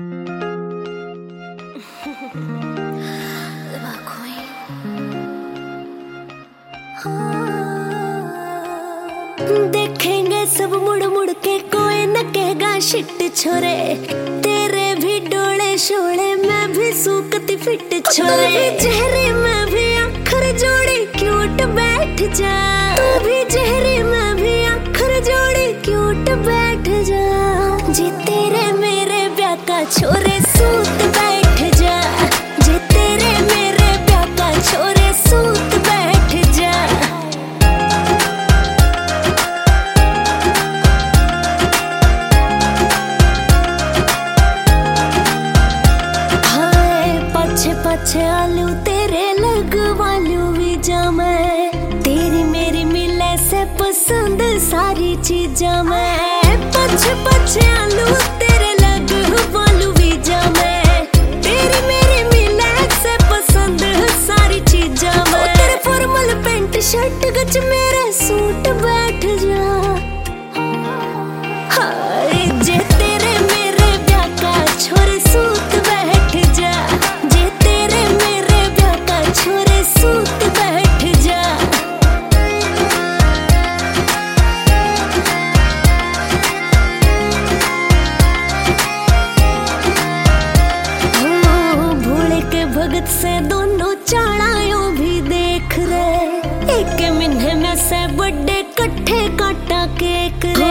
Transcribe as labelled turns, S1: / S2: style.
S1: देखेंगे सब मुड़ मुड़ के, कोई न कहेगा शिट छोरे। तेरे भी डोले शोले, मैं भी सूखती फिट छोरे। चेहरे में भी अखर जोड़ी, क्यूट बैठ जा। तू भी चेहरे में भी अखर जोड़ी, क्यूट बैठ जा। जे तेरे मेरे ब्याह का छोरे, सूत बैठ जा। जे तेरे मेरे ब्याह का छोरे, सूत बैठ जा। पछे आलू तेरे लगवालू भी जा मैं। तेरी मेरी मिले से पसंद सारी चीजा मैं। पछे आलू तेरे लगवालू भी जा मैं। तेरी मेरी मिले से पसंद सारी चीजा मैं। तेरे फॉर्मल पेंट शर्ट गच मेरे सूट बैठ जा। हाय जे तेरे मेरे ब्याह का छोरे, सूत बैठ जा। सूत बैठ जा। भोले के भगत से दोनों चाड़ायों भी देख रहे। एक मिन्हे में से बड़े कट्ठे काटा केक।